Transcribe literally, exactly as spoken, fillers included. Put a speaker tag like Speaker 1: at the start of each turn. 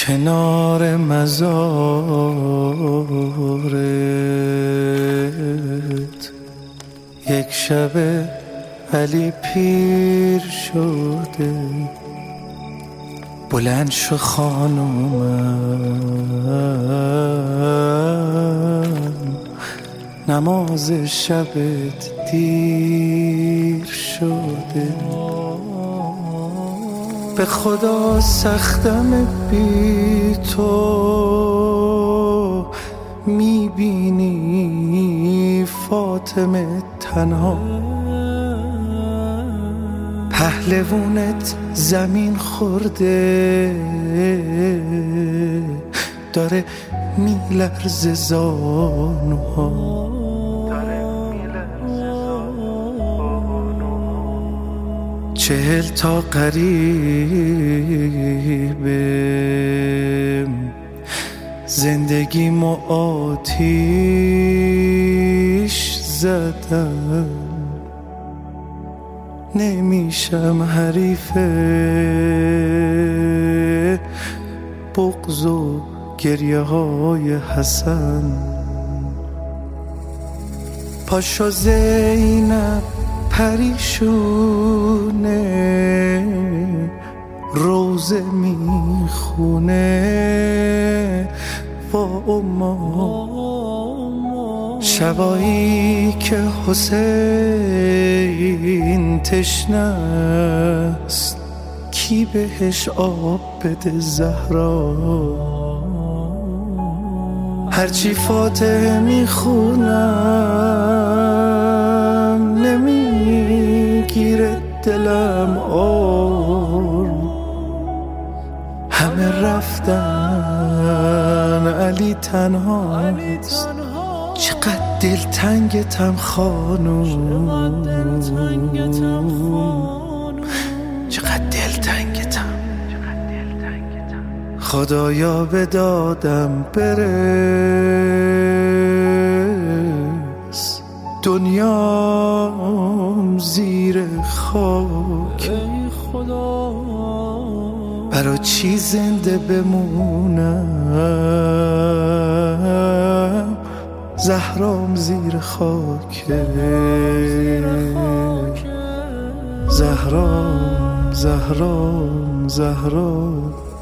Speaker 1: کنار مزارت یک شب علی پیر شده، بلند شو خانومم نماز شبت دیر شده. به خدا سختم بی تو، میبینی فاطمه تنها، پهلوونت زمین خورده داره میلرزه زانوها. چهل تا قریبه زندگیمو آتیش زدم، نمیشم حریف بغض و گریه های حسن. پاشو زینب پریشونه روزه میخونه با اما، شبایی که حسین تشنه است کی بهش آب بده زهرا. هرچی فاتحه میخونم نمیگیره دلم آروم، همه رفتن علی تنهاست. چقدر دلتنگتم خانوم، چقدر دلتنگتم. خدایا به دادم برس، دنیام زیر خاک. برا چی زنده بمونم، زهرام زیر خاک. زهرام زهرام زهرام